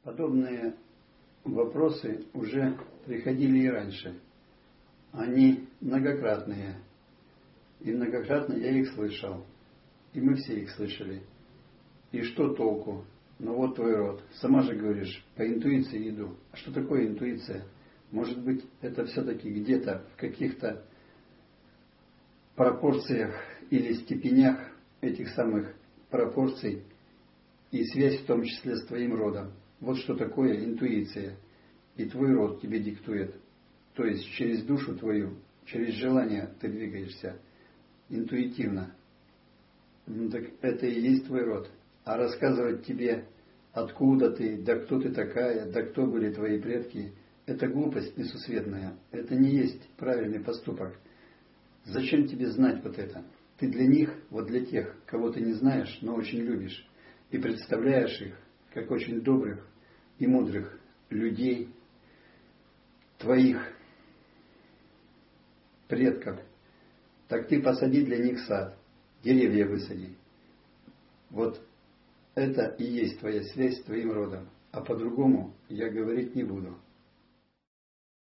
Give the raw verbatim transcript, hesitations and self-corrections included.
Подобные вопросы уже приходили и раньше. Они многократные. И многократно я их слышал. И мы все их слышали. И что толку? Ну вот твой род. Сама же говоришь, по интуиции иду. А что такое интуиция? Может быть, это все-таки где-то в каких-то пропорциях или степенях этих самых пропорций и связь в том числе с твоим родом. Вот что такое интуиция. И твой род тебе диктует. То есть через душу твою, через желание ты двигаешься интуитивно. Ну так это и есть твой род. А рассказывать тебе, откуда ты, да кто ты такая, да кто были твои предки, это глупость несусветная. Это не есть правильный поступок. Зачем тебе знать вот это? Ты для них, вот для тех, кого ты не знаешь, но очень любишь, и представляешь их как очень добрых и мудрых людей, твоих предков, так ты посади для них сад, деревья высади. Вот это и есть твоя связь с твоим родом. А по-другому я говорить не буду.